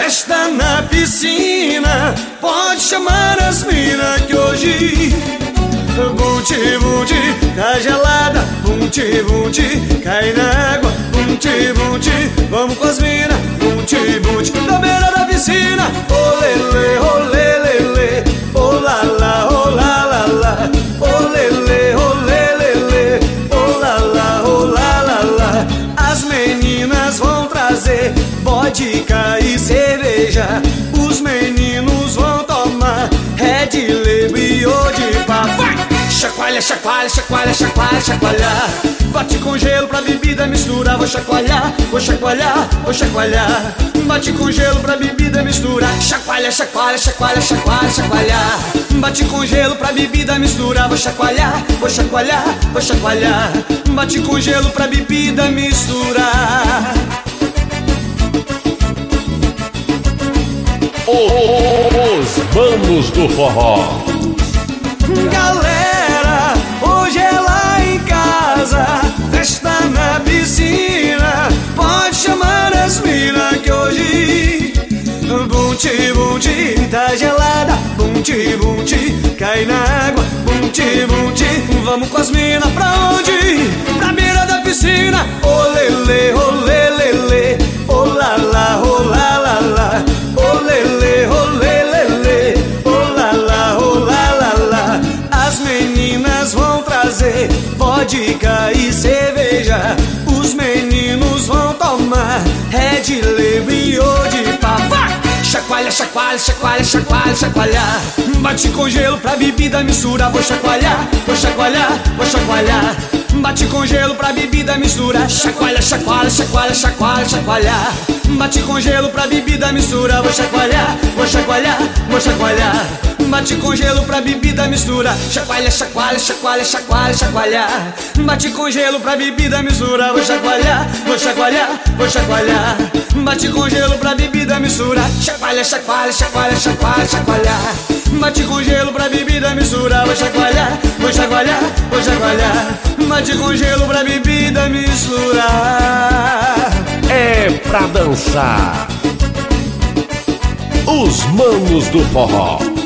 festa na piscina, pode chamar as mina que hoje bunti, bunti, tá gelada, bunti, bunti, cai na água, bunti, bunti, vamos com as mina, bunti, bunti, na beira da piscina, olele, olelele, olala, olala, olele, olelele, olala, olala. As meninas vão trazer vodka e cerveja, os meninos vão tomar Red Label de papo. Chacoalha, chacoalha, chacoalha, chacoalha, chacoalhar. Bate com gelo pra bebida misturar. Vou chacoalhar, vou chacoalhar, vou chacoalhar. Bate com gelo pra bebida misturar. Chacoalha, chacoalha, chacoalha, chacoalha, chacoalhar. Bate com gelo pra bebida misturar. Vou chacoalhar, vou chacoalhar, vou chacoalhar. Bate com gelo pra bebida misturar. Os manos do forró. Galera, hoje é lá em casa, festa na piscina, pode chamar as mina que hoje bunti, bunti, tá gelada, bunti, bunti, cai na água, bunti, bunti, vamos com as mina pra onde? Pra beira da piscina, olele, olelele, olala, olala, olele, olelele, olala, olala. As meninas vão trazer vodka e cerveja, os meninos vão tomar Red Label de papo. Chacoalha, chacoalha, chacoalha, chacoalha, chacoalhar. Bate com gelo pra bebida misturar. Vou chacoalhar, vou chacoalhar, vou chacoalhar. Bate com gelo pra bebida misturar. Chacoalha, chacoalha, chacoalha, chacoalha, chacoalhar. Bate com gelo pra bebida misturar. Vou chacoalhar, vou chacoalhar, vou chacoalhar. Bate com gelo pra bebida misturar. Chacoalha, chacoalha, chacoalha, chacoalha, chacoalhar. Bate com gelo pra bebida misturar. Vou chacoalhar, vou chacoalhar, vou chacoalhar. Bate com gelo pra bebida misturar. Chacoalha, chacoalha, chacoalha, chacoalha, chacoalhar. Bate com gelo pra bebida misturar. Vou chacoalhar, vou chacoalhar, vou chacoalhar. Bate com gelo pra bebida misturar. É pra dançar. Os manos do forró.